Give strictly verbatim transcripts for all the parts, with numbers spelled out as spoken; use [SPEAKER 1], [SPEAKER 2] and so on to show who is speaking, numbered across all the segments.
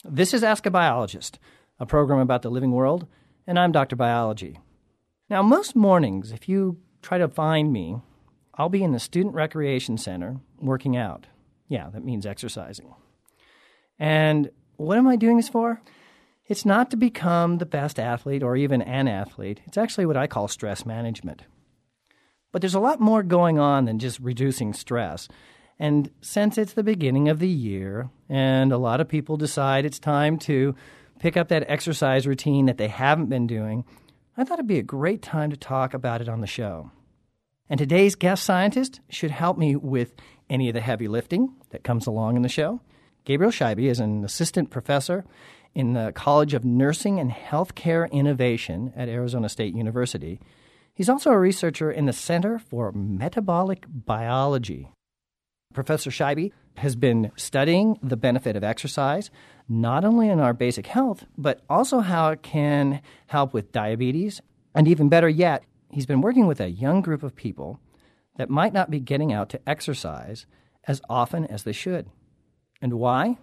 [SPEAKER 1] This is Ask a Biologist, a program about the living world, and I'm Doctor Biology. Now, most mornings, if you try to find me, I'll be in the Student Recreation Center working out. Yeah, that means exercising. And what am I doing this for? It's not to become the best athlete or even an athlete. It's actually what I call stress management. But there's a lot more going on than just reducing stress. And since it's the beginning of the year and a lot of people decide it's time to pick up that exercise routine that they haven't been doing, I thought it'd be a great time to talk about it on the show. And today's guest scientist should help me with any of the heavy lifting that comes along in the show. Gabriel Scheibe is an assistant professor in the College of Nursing and Healthcare Innovation at Arizona State University. He's also a researcher in the Center for Metabolic Biology. Professor Scheibe has been studying the benefit of exercise, not only in our basic health, but also how it can help with diabetes. And even better yet, he's been working with a young group of people that might not be getting out to exercise as often as they should. And why?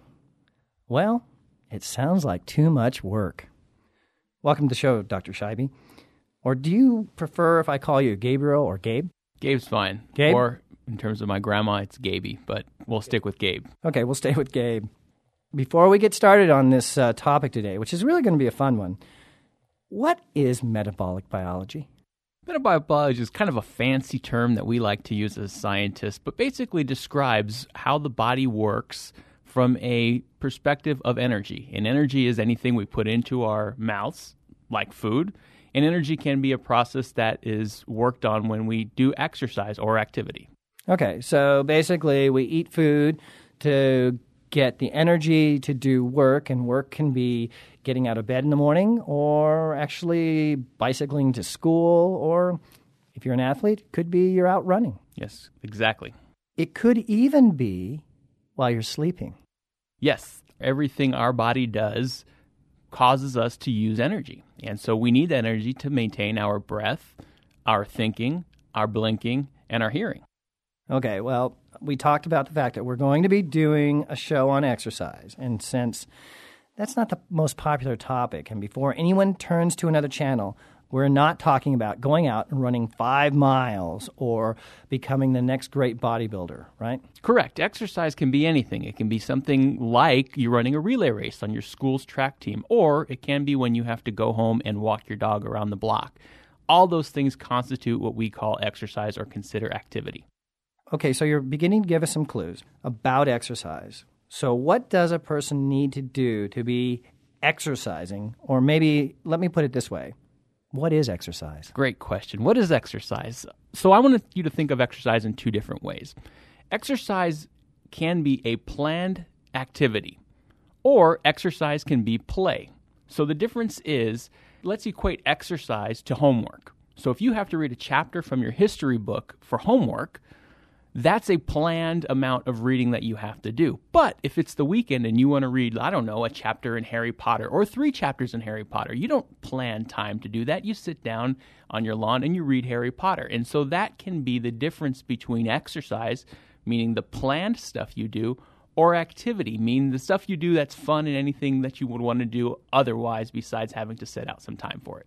[SPEAKER 1] Well, it sounds like too much work. Welcome to the show, Doctor Scheibe. Or do you prefer if I call you Gabriel or Gabe?
[SPEAKER 2] Gabe's fine.
[SPEAKER 1] Gabe?
[SPEAKER 2] Or in terms of my grandma, it's Gaby, but we'll stick with Gabe.
[SPEAKER 1] Okay, we'll stay with Gabe. Before we get started on this uh, topic today, which is really going to be a fun one, what is metabolic biology?
[SPEAKER 2] Metabolic biology is kind of a fancy term that we like to use as scientists, but basically describes how the body works from a perspective of energy. And energy is anything we put into our mouths, like food. And energy can be a process that is worked on when we do exercise or activity.
[SPEAKER 1] Okay, so basically we eat food to get the energy to do work, and work can be getting out of bed in the morning or actually bicycling to school, or if you're an athlete, it could be you're out running.
[SPEAKER 2] Yes, exactly.
[SPEAKER 1] It could even be while you're sleeping.
[SPEAKER 2] Yes, everything our body does causes us to use energy. And so we need energy to maintain our breath, our thinking, our blinking, and our hearing.
[SPEAKER 1] Okay, well, we talked about the fact that we're going to be doing a show on exercise. And since that's not the most popular topic, and before anyone turns to another channel, we're not talking about going out and running five miles or becoming the next great bodybuilder, right?
[SPEAKER 2] Correct. Exercise can be anything. It can be something like you're running a relay race on your school's track team, or it can be when you have to go home and walk your dog around the block. All those things constitute what we call exercise or consider activity.
[SPEAKER 1] Okay, so you're beginning to give us some clues about exercise. So what does a person need to do to be exercising? Or maybe, let me put it this way. What is exercise?
[SPEAKER 2] Great question. What is exercise? So I want you to think of exercise in two different ways. Exercise can be a planned activity, or exercise can be play. So the difference is, let's equate exercise to homework. So if you have to read a chapter from your history book for homework, that's a planned amount of reading that you have to do. But if it's the weekend and you want to read, I don't know, a chapter in Harry Potter or three chapters in Harry Potter, you don't plan time to do that. You sit down on your lawn and you read Harry Potter. And so that can be the difference between exercise, meaning the planned stuff you do, or activity, meaning the stuff you do that's fun and anything that you would want to do otherwise besides having to set out some time for it.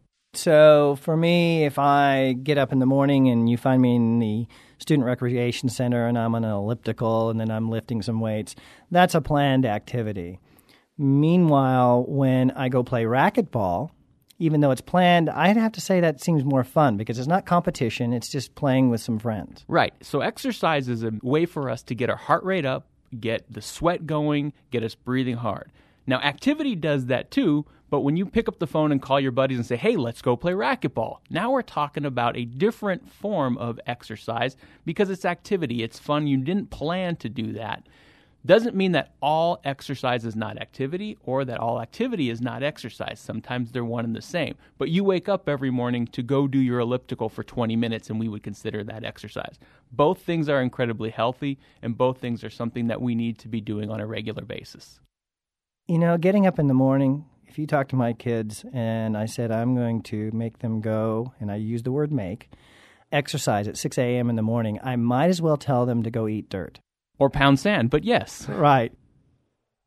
[SPEAKER 1] So for me, if I get up in the morning and you find me in the student recreation center and I'm on an elliptical and then I'm lifting some weights, that's a planned activity. Meanwhile, when I go play racquetball, even though it's planned, I'd have to say that seems more fun because it's not competition, it's just playing with some friends.
[SPEAKER 2] Right. So exercise is a way for us to get our heart rate up, get the sweat going, get us breathing hard. Now, activity does that too, but when you pick up the phone and call your buddies and say, hey, let's go play racquetball, now we're talking about a different form of exercise because it's activity. It's fun. You didn't plan to do that. Doesn't mean that all exercise is not activity or that all activity is not exercise. Sometimes they're one and the same. But you wake up every morning to go do your elliptical for twenty minutes, and we would consider that exercise. Both things are incredibly healthy, and both things are something that we need to be doing on a regular basis.
[SPEAKER 1] You know, getting up in the morning, if you talk to my kids and I said I'm going to make them go, and I use the word make, exercise at six a.m. in the morning, I might as well tell them to go eat dirt.
[SPEAKER 2] Or pound sand, but yes.
[SPEAKER 1] Right.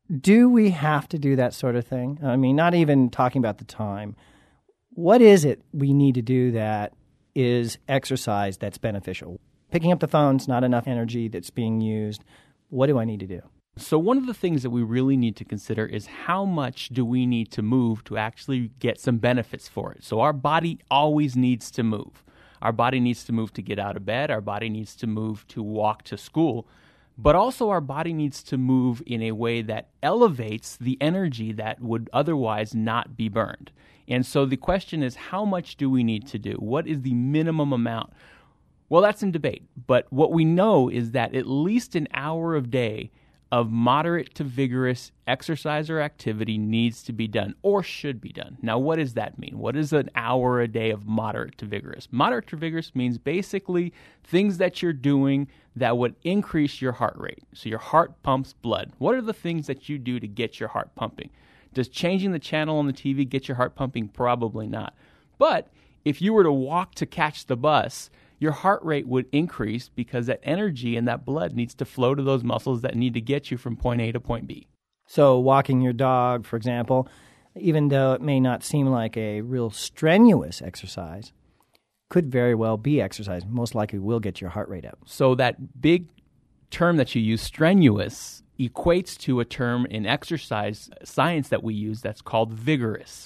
[SPEAKER 1] Do we have to do that sort of thing? I mean, not even talking about the time. What is it we need to do that is exercise that's beneficial? Picking up the phone's not enough energy that's being used. What do I need to do?
[SPEAKER 2] So one of the things that we really need to consider is how much do we need to move to actually get some benefits for it. So our body always needs to move. Our body needs to move to get out of bed. Our body needs to move to walk to school. But also our body needs to move in a way that elevates the energy that would otherwise not be burned. And so the question is, how much do we need to do? What is the minimum amount? Well, that's in debate. But what we know is that at least an hour a day of moderate to vigorous exercise or activity needs to be done or should be done. Now, what does that mean? What is an hour a day of moderate to vigorous? Moderate to vigorous means basically things that you're doing that would increase your heart rate. So your heart pumps blood. What are the things that you do to get your heart pumping? Does changing the channel on the T V get your heart pumping? Probably not. But if you were to walk to catch the bus, your heart rate would increase because that energy and that blood needs to flow to those muscles that need to get you from point A to point B.
[SPEAKER 1] So walking your dog, for example, even though it may not seem like a real strenuous exercise, could very well be exercise. Most likely will get your heart rate up.
[SPEAKER 2] So that big term that you use, strenuous, equates to a term in exercise science that we use that's called vigorous.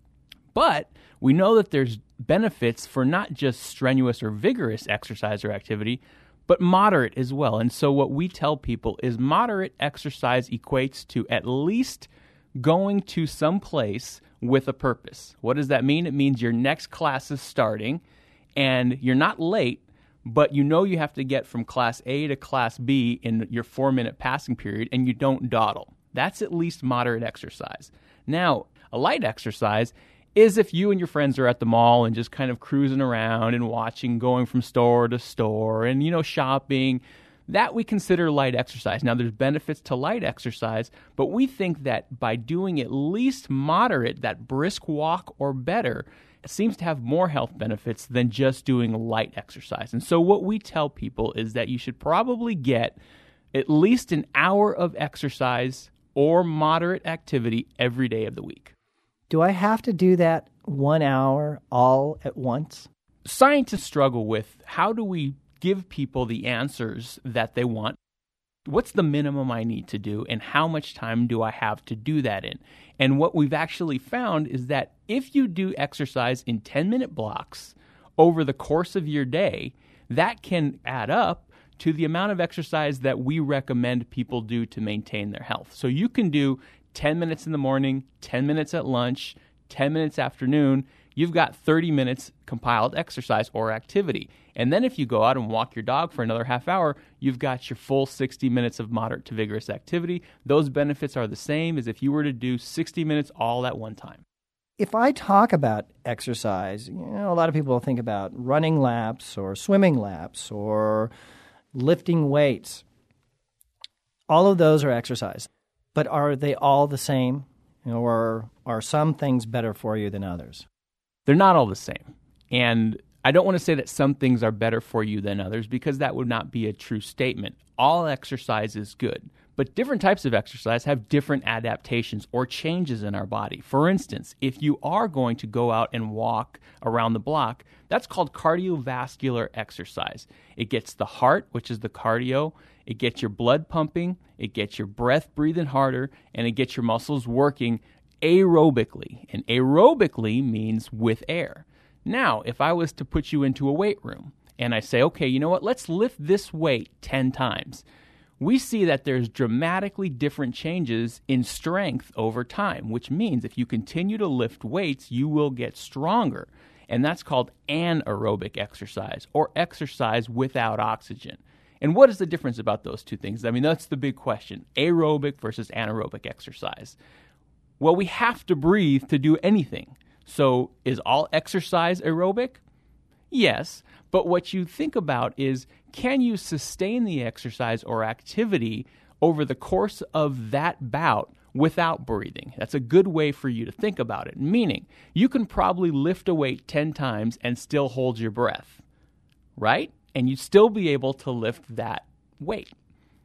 [SPEAKER 2] But we know that there's benefits for not just strenuous or vigorous exercise or activity, but moderate as well. And so what we tell people is moderate exercise equates to at least going to some place with a purpose. What does that mean? It means your next class is starting and you're not late, but you know you have to get from class A to class B in your four-minute passing period, and you don't dawdle. That's at least moderate exercise. Now, a light exercise is if you and your friends are at the mall and just kind of cruising around and watching, going from store to store and, you know, shopping. That we consider light exercise. Now, there's benefits to light exercise, but we think that by doing at least moderate, that brisk walk or better, it seems to have more health benefits than just doing light exercise. And so what we tell people is that you should probably get at least an hour of exercise or moderate activity every day of the week.
[SPEAKER 1] Do I have to do that one hour all at once?
[SPEAKER 2] Scientists struggle with how do we give people the answers that they want. What's the minimum I need to do, and how much time do I have to do that in? And what we've actually found is that if you do exercise in ten-minute blocks over the course of your day, that can add up to the amount of exercise that we recommend people do to maintain their health. So you can do ten minutes in the morning, ten minutes at lunch, ten minutes afternoon. You've got thirty minutes compiled exercise or activity. And then if you go out and walk your dog for another half hour, you've got your full sixty minutes of moderate to vigorous activity. Those benefits are the same as if you were to do sixty minutes all at one time.
[SPEAKER 1] If I talk about exercise, you know, a lot of people think about running laps or swimming laps or lifting weights. All of those are exercise. But are they all the same? You know, or are some things better for you than others?
[SPEAKER 2] They're not all the same. And I don't want to say that some things are better for you than others because that would not be a true statement. All exercise is good. But different types of exercise have different adaptations or changes in our body. For instance, if you are going to go out and walk around the block, that's called cardiovascular exercise. It gets the heart, which is the cardio, it gets your blood pumping, it gets your breath breathing harder, and it gets your muscles working aerobically. And aerobically means with air. Now, if I was to put you into a weight room and I say, okay, you know what, let's lift this weight ten times. We see that there's dramatically different changes in strength over time, which means if you continue to lift weights, you will get stronger. And that's called anaerobic exercise or exercise without oxygen. And what is the difference about those two things? I mean, that's the big question. Aerobic versus anaerobic exercise. Well, we have to breathe to do anything. So is all exercise aerobic? Yes, but what you think about is, can you sustain the exercise or activity over the course of that bout without breathing? That's a good way for you to think about it, meaning you can probably lift a weight ten times and still hold your breath, right? And you'd still be able to lift that weight.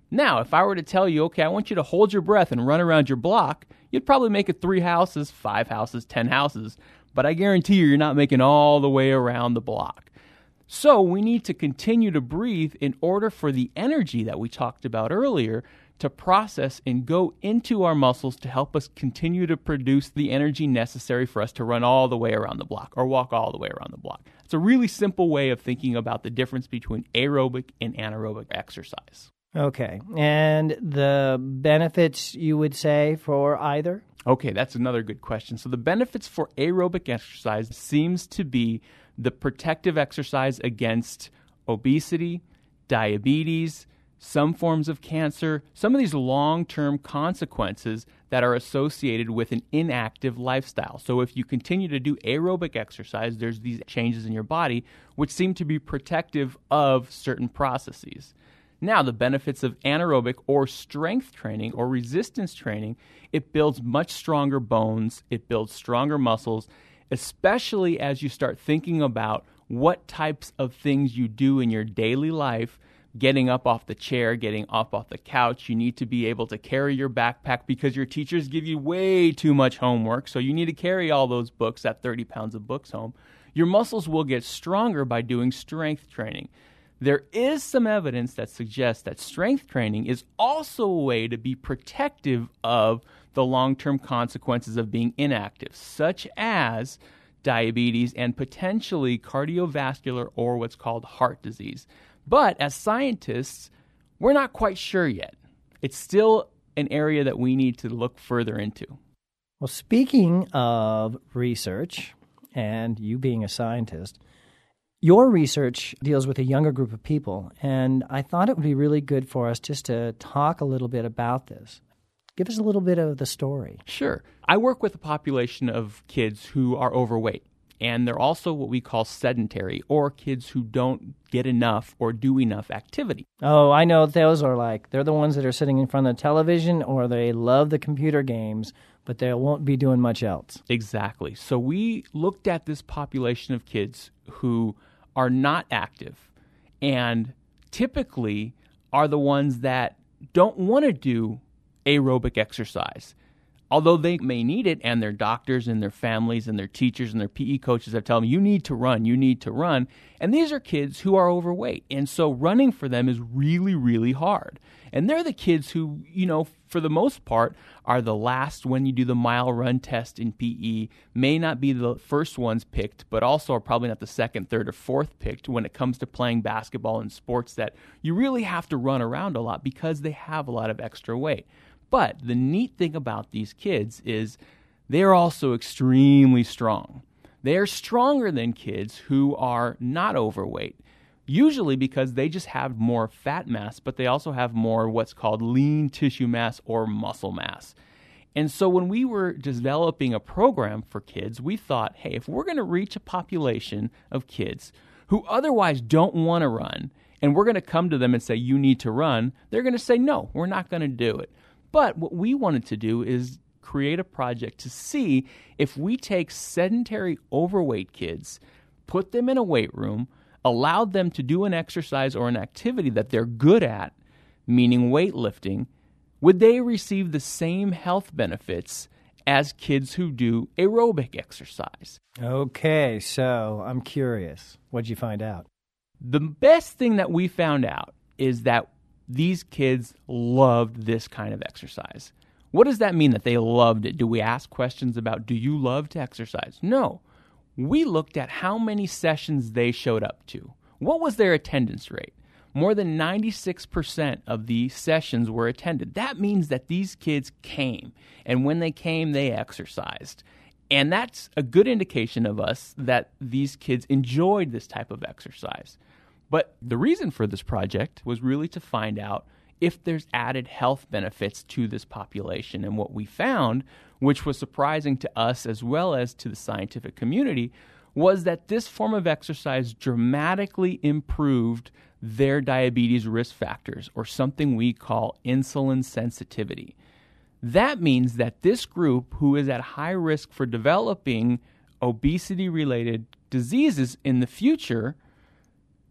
[SPEAKER 2] Now, if I were to tell you, okay, I want you to hold your breath and run around your block, you'd probably make it three houses, five houses, ten houses. But I guarantee you, you're not making all the way around the block. So we need to continue to breathe in order for the energy that we talked about earlier to process and go into our muscles to help us continue to produce the energy necessary for us to run all the way around the block or walk all the way around the block. It's a really simple way of thinking about the difference between aerobic and anaerobic exercise.
[SPEAKER 1] Okay. And the benefits, you would say, for either?
[SPEAKER 2] Okay, that's another good question. So the benefits for aerobic exercise seems to be the protective exercise against obesity, diabetes, some forms of cancer, some of these long-term consequences that are associated with an inactive lifestyle. So if you continue to do aerobic exercise, there's these changes in your body which seem to be protective of certain processes. Now, the benefits of anaerobic or strength training or resistance training, it builds much stronger bones, it builds stronger muscles, especially as you start thinking about what types of things you do in your daily life. Getting up off the chair, getting up off the couch. You need to be able to carry your backpack because your teachers give you way too much homework, so you need to carry all those books, that thirty pounds of books home. Your muscles will get stronger by doing strength training. There is some evidence that suggests that strength training is also a way to be protective of the long-term consequences of being inactive, such as diabetes and potentially cardiovascular or what's called heart disease. But as scientists, we're not quite sure yet. It's still an area that we need to look further into.
[SPEAKER 1] Well, speaking of research, and you being a scientist, your research deals with a younger group of people, and I thought it would be really good for us just to talk a little bit about this. Give us a little bit of the story.
[SPEAKER 2] Sure. I work with a population of kids who are overweight. And they're also what we call sedentary, or kids who don't get enough or do enough activity.
[SPEAKER 1] Oh, I know those are like, they're the ones that are sitting in front of the television, or they love the computer games, but they won't be doing much else.
[SPEAKER 2] Exactly. So we looked at this population of kids who are not active and typically are the ones that don't want to do aerobic exercise. Although they may need it, and their doctors and their families and their teachers and their P E coaches have told them, you need to run, you need to run. And these are kids who are overweight. And so running for them is really, really hard. And they're the kids who, you know, for the most part, are the last when you do the mile run test in P E, may not be the first ones picked, but also are probably not the second, third, or fourth picked when it comes to playing basketball and sports that you really have to run around a lot because they have a lot of extra weight. But the neat thing about these kids is they're also extremely strong. They are stronger than kids who are not overweight, usually because they just have more fat mass, but they also have more what's called lean tissue mass or muscle mass. And so when we were developing a program for kids, we thought, hey, if we're going to reach a population of kids who otherwise don't want to run, and we're going to come to them and say, you need to run, they're going to say, no, we're not going to do it. But what we wanted to do is create a project to see if we take sedentary, overweight kids, put them in a weight room, allowed them to do an exercise or an activity that they're good at, meaning weightlifting, would they receive the same health benefits as kids who do aerobic exercise?
[SPEAKER 1] Okay, so I'm curious. What'd you find out?
[SPEAKER 2] The best thing that we found out is that these kids loved this kind of exercise. What does that mean that they loved it? Do we ask questions about, do you love to exercise? No. We looked at how many sessions they showed up to. What was their attendance rate? More than ninety-six percent of the sessions were attended. That means that these kids came, and when they came, they exercised. And that's a good indication of us that these kids enjoyed this type of exercise. But the reason for this project was really to find out if there's added health benefits to this population. And what we found, which was surprising to us as well as to the scientific community, was that this form of exercise dramatically improved their diabetes risk factors, or something we call insulin sensitivity. That means that this group, who is at high risk for developing obesity-related diseases in the future,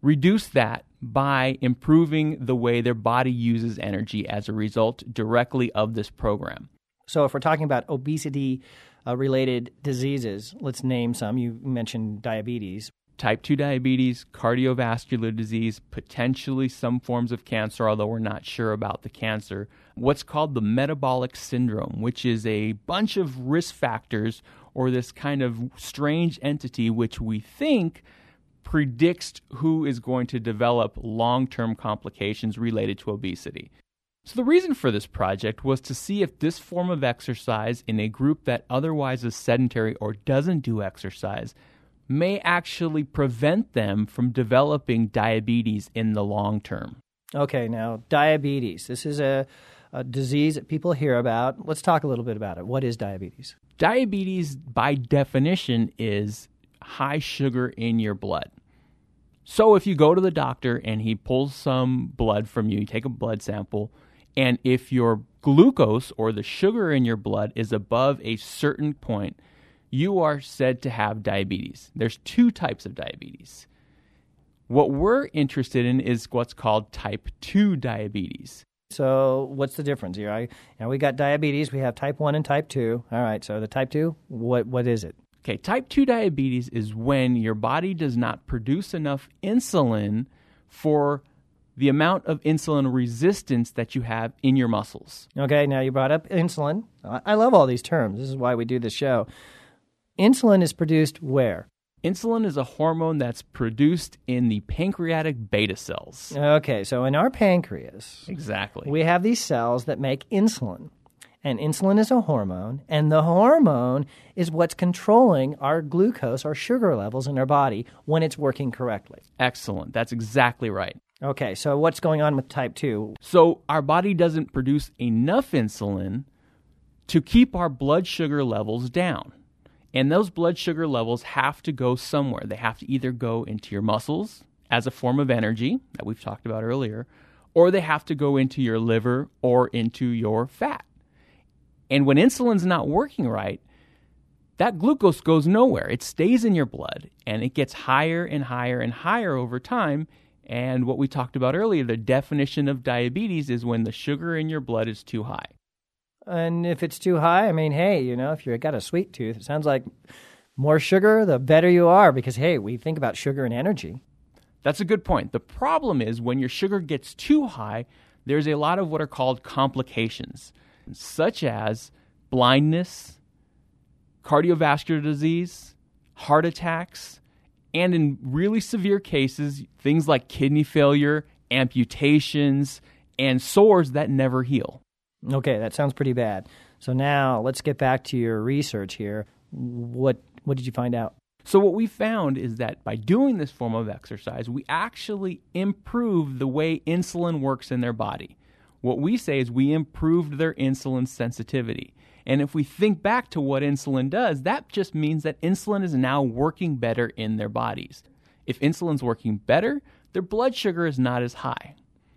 [SPEAKER 2] reduce that by improving the way their body uses energy as a result directly of this program.
[SPEAKER 1] So if we're talking about obesity-related diseases, let's name some. You mentioned diabetes.
[SPEAKER 2] Type two diabetes, cardiovascular disease, potentially some forms of cancer, although we're not sure about the cancer. What's called the metabolic syndrome, which is a bunch of risk factors or this kind of strange entity which we think predicts who is going to develop long-term complications related to obesity. So the reason for this project was to see if this form of exercise in a group that otherwise is sedentary or doesn't do exercise may actually prevent them from developing diabetes in the long term.
[SPEAKER 1] Okay, now diabetes. This is a, a disease that people hear about. Let's talk a little bit about it. What is diabetes?
[SPEAKER 2] Diabetes, by definition, is high sugar in your blood. So if you go to the doctor and he pulls some blood from you, you take a blood sample, and if your glucose or the sugar in your blood is above a certain point, you are said to have diabetes. There's two types of diabetes. What we're interested in is what's called type two diabetes.
[SPEAKER 1] So what's the difference here? I, now we got diabetes, we have type one and type two. All right, so the type two, what what is it?
[SPEAKER 2] Okay, type two diabetes is when your body does not produce enough insulin for the amount of insulin resistance that you have in your muscles.
[SPEAKER 1] Okay, now you brought up insulin. I, I love all these terms. This is why we do this show. Insulin is produced where?
[SPEAKER 2] Insulin is a hormone that's produced in the pancreatic beta cells.
[SPEAKER 1] Okay, so in our pancreas,
[SPEAKER 2] exactly,
[SPEAKER 1] we have these cells that make insulin. And insulin is a hormone, and the hormone is what's controlling our glucose, our sugar levels in our body when it's working correctly.
[SPEAKER 2] Excellent. That's exactly right.
[SPEAKER 1] Okay, so what's going on with type two?
[SPEAKER 2] So our body doesn't produce enough insulin to keep our blood sugar levels down. And those blood sugar levels have to go somewhere. They have to either go into your muscles as a form of energy that we've talked about earlier, or they have to go into your liver or into your fat. And when insulin's not working right, that glucose goes nowhere. It stays in your blood, and it gets higher and higher and higher over time. And what we talked about earlier, the definition of diabetes is when the sugar in your blood is too high.
[SPEAKER 1] And if it's too high, I mean, hey, you know, if you've got a sweet tooth, it sounds like more sugar, the better you are, because, hey, we think about sugar and energy.
[SPEAKER 2] That's a good point. The problem is when your sugar gets too high, there's a lot of what are called complications, such as blindness, cardiovascular disease, heart attacks, and in really severe cases, things like kidney failure, amputations, and sores that never heal.
[SPEAKER 1] Okay, that sounds pretty bad. So now let's get back to your research here. What what did you find out?
[SPEAKER 2] So what we found is that by doing this form of exercise, we actually improve the way insulin works in their body. What we say is we improved their insulin sensitivity. And if we think back to what insulin does, that just means that insulin is now working better in their bodies. If insulin's working better, their blood sugar is not as high.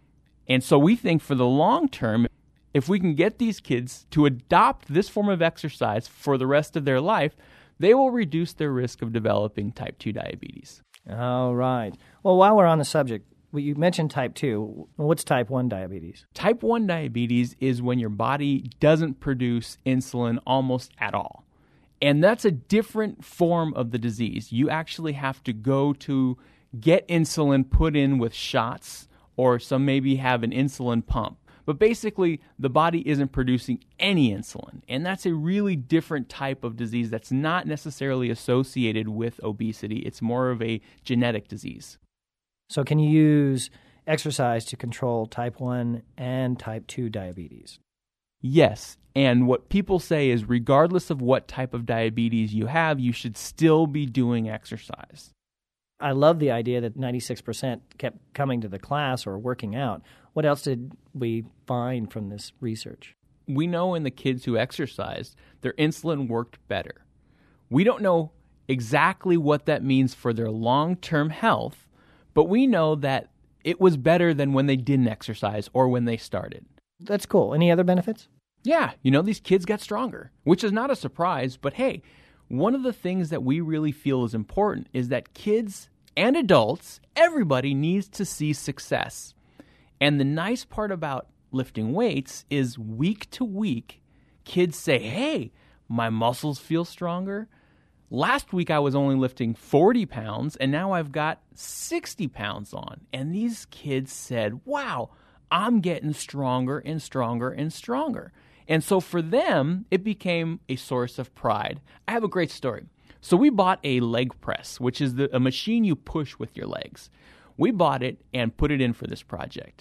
[SPEAKER 2] And so we think for the long term, if we can get these kids to adopt this form of exercise for the rest of their life, they will reduce their risk of developing type two diabetes.
[SPEAKER 1] All right. Well, while we're on the subject, well, you mentioned type two. What's type one diabetes?
[SPEAKER 2] Type one diabetes is when your body doesn't produce insulin almost at all. And that's a different form of the disease. You actually have to go to get insulin put in with shots, or some maybe have an insulin pump. But basically, the body isn't producing any insulin. And that's a really different type of disease that's not necessarily associated with obesity. It's more of a genetic disease.
[SPEAKER 1] So can you use exercise to control type one and type two diabetes?
[SPEAKER 2] Yes. And what people say is regardless of what type of diabetes you have, you should still be doing exercise.
[SPEAKER 1] I love the idea that ninety-six percent kept coming to the class or working out. What else did we find from this research?
[SPEAKER 2] We know in the kids who exercised, their insulin worked better. We don't know exactly what that means for their long-term health, but we know that it was better than when they didn't exercise or when they started.
[SPEAKER 1] That's cool. Any other benefits?
[SPEAKER 2] Yeah, you know, these kids got stronger, which is not a surprise, but hey, one of the things that we really feel is important is that kids and adults, everybody needs to see success. And the nice part about lifting weights is week to week, kids say, hey, my muscles feel stronger. Last week I was only lifting forty pounds, and now I've got sixty pounds on. And these kids said, wow, I'm getting stronger and stronger and stronger. And so for them, it became a source of pride. I have a great story. So we bought a leg press, which is the, a machine you push with your legs. We bought it and put it in for this project.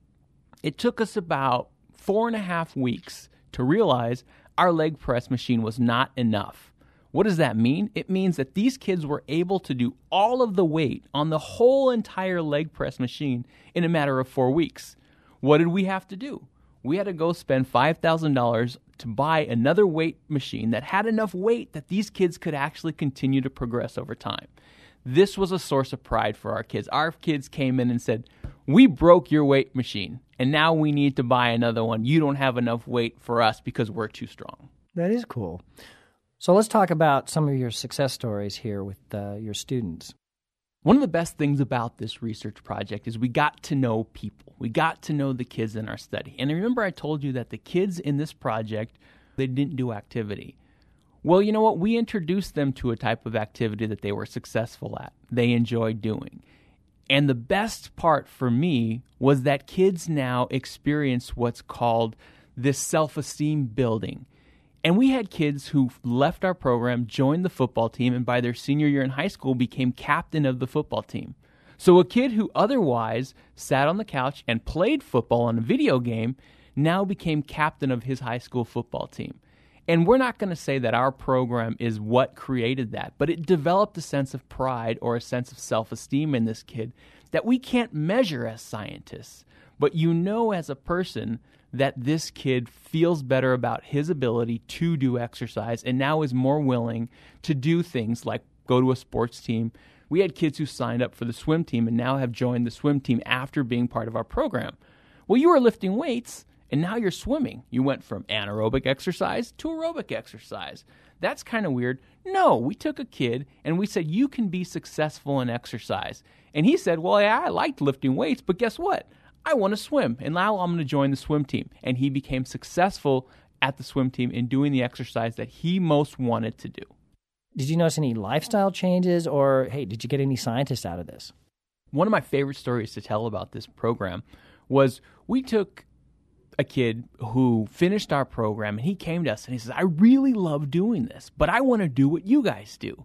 [SPEAKER 2] It took us about four and a half weeks to realize our leg press machine was not enough. What does that mean? It means that these kids were able to do all of the weight on the whole entire leg press machine in a matter of four weeks. What did we have to do? We had to go spend five thousand dollars to buy another weight machine that had enough weight that these kids could actually continue to progress over time. This was a source of pride for our kids. Our kids came in and said, we broke your weight machine, and now we need to buy another one. You don't have enough weight for us because we're too strong.
[SPEAKER 1] That is cool. So let's talk about some of your success stories here with uh, your students.
[SPEAKER 2] One of the best things about this research project is we got to know people. We got to know the kids in our study. And remember I told you that the kids in this project, they didn't do activity. Well, you know what? We introduced them to a type of activity that they were successful at, they enjoyed doing. And the best part for me was that kids now experience what's called this self-esteem building. And we had kids who left our program, joined the football team, and by their senior year in high school became captain of the football team. So a kid who otherwise sat on the couch and played football on a video game now became captain of his high school football team. And we're not going to say that our program is what created that, but it developed a sense of pride or a sense of self-esteem in this kid that we can't measure as scientists. But you know as a person that this kid feels better about his ability to do exercise and now is more willing to do things like go to a sports team. We had kids who signed up for the swim team and now have joined the swim team after being part of our program. Well, you were lifting weights and now you're swimming. You went from anaerobic exercise to aerobic exercise. That's kind of weird. No, we took a kid and we said, you can be successful in exercise. And he said, well, yeah, I liked lifting weights, but guess what? I want to swim, and now I'm going to join the swim team. And he became successful at the swim team in doing the exercise that he most wanted to do.
[SPEAKER 1] Did you notice any lifestyle changes, or, hey, did you get any scientists out of this?
[SPEAKER 2] One of my favorite stories to tell about this program was we took a kid who finished our program, and he came to us, and he says, I really love doing this, but I want to do what you guys do.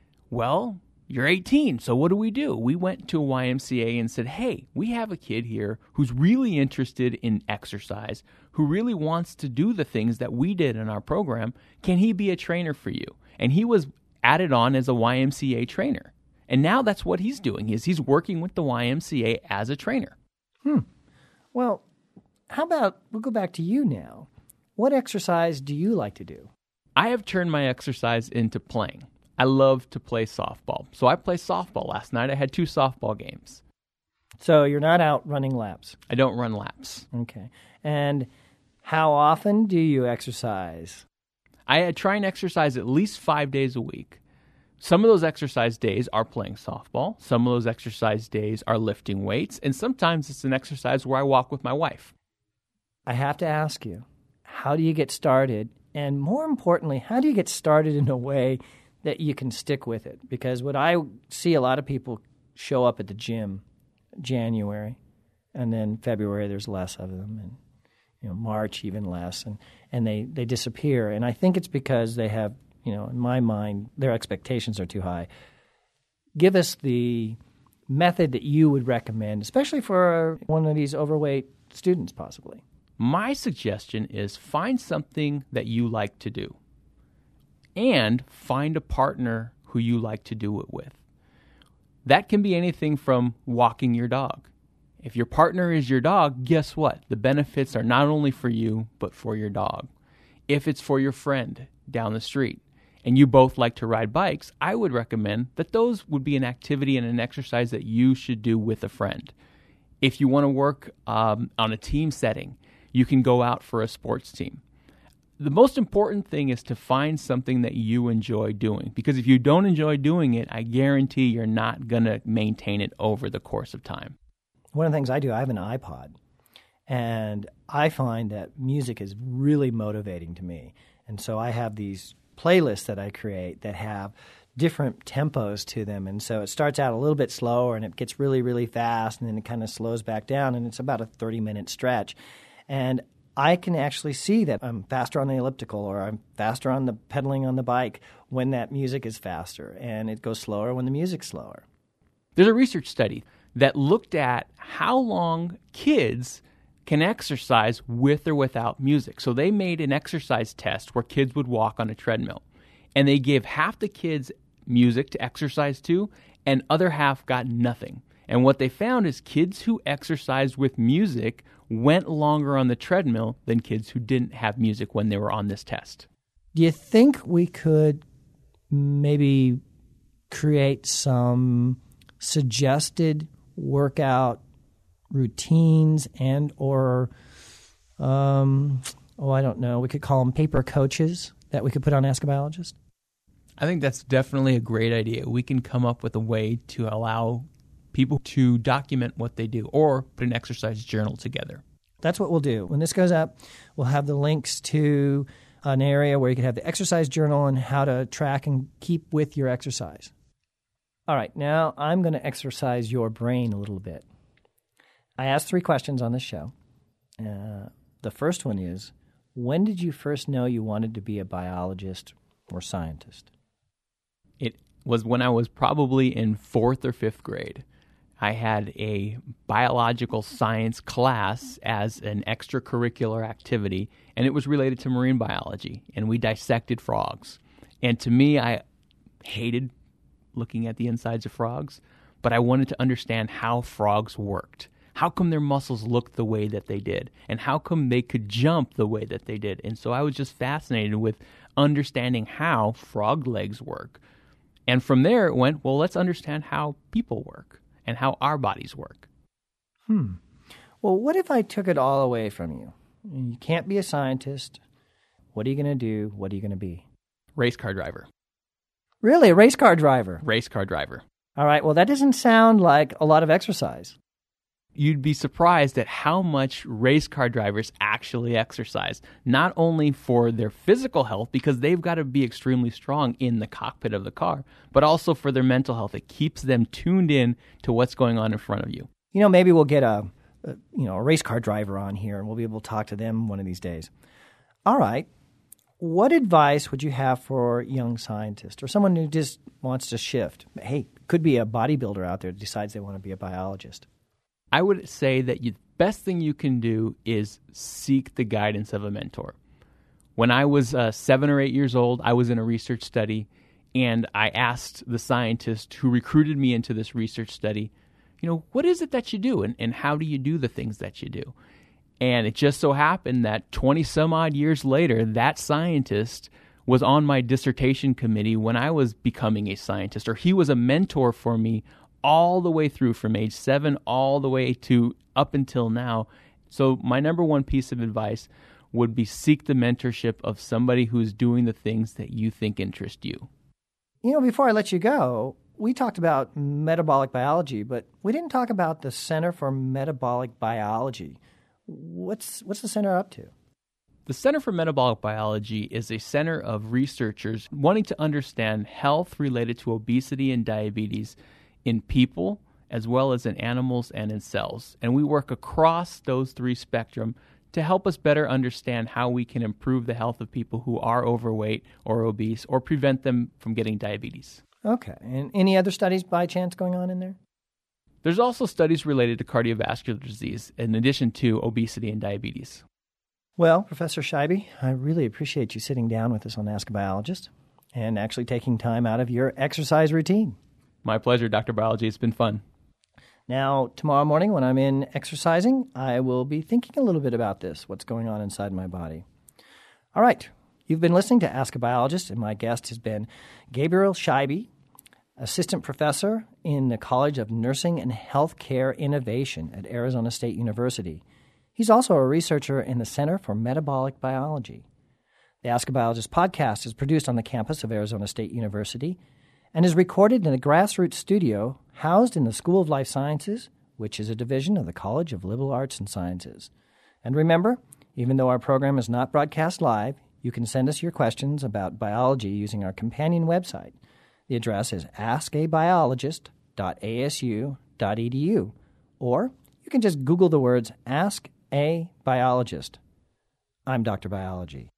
[SPEAKER 2] Well, you're eighteen, so what do we do? We went to a Y M C A and said, hey, we have a kid here who's really interested in exercise, who really wants to do the things that we did in our program. Can he be a trainer for you? And he was added on as a Y M C A trainer. And now that's what he's doing, is he's working with the Y M C A as a trainer.
[SPEAKER 1] Hmm. Well, how about, we'll go back to you now. What exercise do you like to do?
[SPEAKER 2] I have turned my exercise into playing. I love to play softball. So I played softball last night. I had two softball games.
[SPEAKER 1] So you're not out running laps?
[SPEAKER 2] I don't run laps.
[SPEAKER 1] Okay. And how often do you exercise?
[SPEAKER 2] I try and exercise at least five days a week. Some of those exercise days are playing softball. Some of those exercise days are lifting weights. And sometimes it's an exercise where I walk with my wife.
[SPEAKER 1] I have to ask you, how do you get started? And more importantly, how do you get started in a way that you can stick with it? Because what I see a lot of people show up at the gym January, and then February there's less of them, and you know March even less, and, and they, they disappear. And I think it's because they have, you know, in my mind, their expectations are too high. Give us the method that you would recommend, especially for one of these overweight students possibly.
[SPEAKER 2] My suggestion is find something that you like to do. And find a partner who you like to do it with. That can be anything from walking your dog. If your partner is your dog, guess what? The benefits are not only for you, but for your dog. If it's for your friend down the street, and you both like to ride bikes, I would recommend that those would be an activity and an exercise that you should do with a friend. If you want to work um, on a team setting, you can go out for a sports team. The most important thing is to find something that you enjoy doing, because if you don't enjoy doing it, I guarantee you're not going to maintain it over the course of time.
[SPEAKER 1] One of the things I do, I have an iPod, and I find that music is really motivating to me. And so I have these playlists that I create that have different tempos to them. And so it starts out a little bit slower, and it gets really, really fast, and then it kind of slows back down, and it's about a thirty-minute stretch. And I can actually see that I'm faster on the elliptical or I'm faster on the pedaling on the bike when that music is faster, and it goes slower when the music's slower.
[SPEAKER 2] There's a research study that looked at how long kids can exercise with or without music. So they made an exercise test where kids would walk on a treadmill, and they gave half the kids music to exercise to, and other half got nothing. And what they found is kids who exercised with music went longer on the treadmill than kids who didn't have music when they were on this test.
[SPEAKER 1] Do you think we could maybe create some suggested workout routines and or, um, oh, I don't know, we could call them paper coaches that we could put on Ask a Biologist?
[SPEAKER 2] I think that's definitely a great idea. We can come up with a way to allow people to document what they do or put an exercise journal together.
[SPEAKER 1] That's what we'll do. When this goes up, we'll have the links to an area where you can have the exercise journal and how to track and keep with your exercise. All right, now I'm going to exercise your brain a little bit. I asked three questions on this show. Uh, the first one is, when did you first know you wanted to be a biologist or scientist?
[SPEAKER 2] It was when I was probably in fourth or fifth grade. I had a biological science class as an extracurricular activity, and it was related to marine biology, and we dissected frogs. And to me, I hated looking at the insides of frogs, but I wanted to understand how frogs worked. How come their muscles looked the way that they did? And how come they could jump the way that they did? And so I was just fascinated with understanding how frog legs work. And from there it went, well, let's understand how people work and how our bodies work.
[SPEAKER 1] Hmm. Well, what if I took it all away from you? You can't be a scientist. What are you going to do? What are you going to be?
[SPEAKER 2] Race car driver.
[SPEAKER 1] Really? A race car driver?
[SPEAKER 2] Race car driver.
[SPEAKER 1] All right. Well, that doesn't sound like a lot of exercise.
[SPEAKER 2] You'd be surprised at how much race car drivers actually exercise, not only for their physical health, because they've got to be extremely strong in the cockpit of the car, but also for their mental health. It keeps them tuned in to what's going on in front of you.
[SPEAKER 1] You know, maybe we'll get a, a you know, a race car driver on here, and we'll be able to talk to them one of these days. All right. What advice would you have for a young scientist or someone who just wants to shift? Hey, could be a bodybuilder out there that decides they want to be a biologist.
[SPEAKER 2] I would say that the best thing you can do is seek the guidance of a mentor. When I was uh, seven or eight years old, I was in a research study, and I asked the scientist who recruited me into this research study, you know, what is it that you do, and, and how do you do the things that you do? And it just so happened that twenty some odd years later, that scientist was on my dissertation committee when I was becoming a scientist, or he was a mentor for me all the way through from age seven all the way to up until now. So my number one piece of advice would be seek the mentorship of somebody who's doing the things that you think interest you.
[SPEAKER 1] You know, before I let you go, we talked about metabolic biology, but we didn't talk about the Center for Metabolic Biology. What's what's the center up to?
[SPEAKER 2] The Center for Metabolic Biology is a center of researchers wanting to understand health related to obesity and diabetes in people, as well as in animals and in cells. And we work across those three spectrum to help us better understand how we can improve the health of people who are overweight or obese or prevent them from getting diabetes.
[SPEAKER 1] Okay. And any other studies by chance going on in there?
[SPEAKER 2] There's also studies related to cardiovascular disease in addition to obesity and diabetes.
[SPEAKER 1] Well, Professor Scheibe, I really appreciate you sitting down with us on Ask a Biologist and actually taking time out of your exercise routine.
[SPEAKER 2] My pleasure, Doctor Biology. It's been fun.
[SPEAKER 1] Now, tomorrow morning when I'm in exercising, I will be thinking a little bit about this, what's going on inside my body. All right. You've been listening to Ask a Biologist, and my guest has been Gabriel Scheibe, assistant professor in the College of Nursing and Healthcare Innovation at Arizona State University. He's also a researcher in the Center for Metabolic Biology. The Ask a Biologist podcast is produced on the campus of Arizona State University and is recorded in a grassroots studio housed in the School of Life Sciences, which is a division of the College of Liberal Arts and Sciences. And remember, even though our program is not broadcast live, you can send us your questions about biology using our companion website. The address is ask a biologist dot a s u dot e d u, or you can just Google the words Ask a Biologist. I'm Doctor Biology.